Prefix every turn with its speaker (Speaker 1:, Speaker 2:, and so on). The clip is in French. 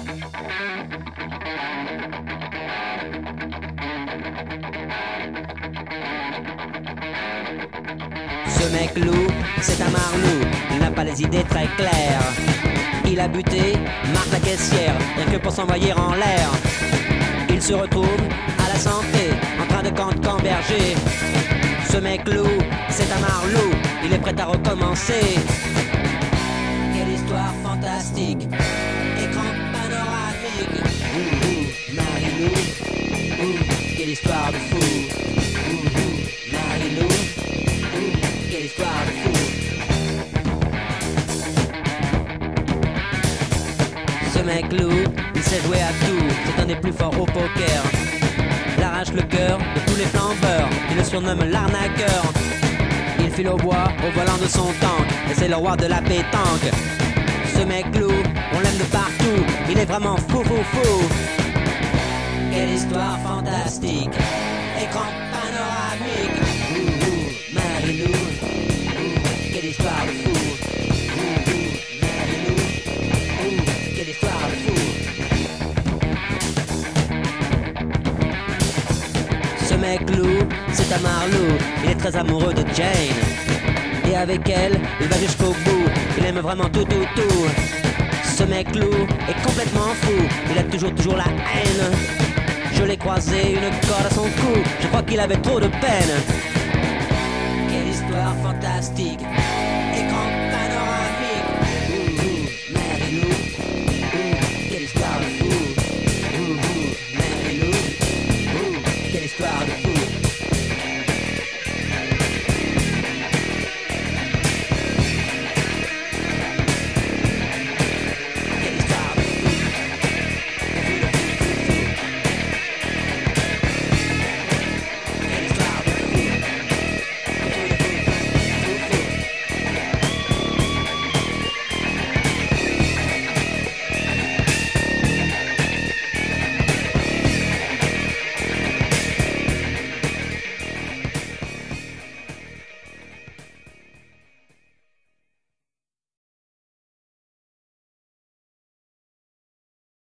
Speaker 1: Ce mec loup, c'est un marlou, il n'a pas les idées très claires. Il a buté, marque la caissière, rien que pour s'envoyer en l'air. Il se retrouve à la santé, en train de camberger. Ce mec loup, c'est un marlou, il est prêt à recommencer. Quelle histoire fantastique, écran panoramique. Marilou, quelle histoire de fou. Marilou, quelle histoire de fou. Ce mec loup, il sait jouer à tout, c'est un des plus forts au poker. Il arrache le cœur de tous les flambeurs, il le surnomme l'arnaqueur. Il file au bois au volant de son tank, et c'est le roi de la pétanque. Ce mec loup, on l'aime de partout, il est vraiment fou. Quelle histoire fantastique, écran panoramique. Marilou, quelle histoire de fou. Marilou, quelle histoire de fou. Ce mec loup, c'est un marlou, il est très amoureux de Jane. Et avec elle, il va jusqu'au bout, il aime vraiment tout. Ce mec loup est complètement fou, il a toujours la haine. Je l'ai croisé, une corde à son cou, je crois qu'il avait trop de peine. Quelle histoire fantastique, écran panoramique. Marilou, quelle histoire de fou. Marilou, quelle histoire de fou.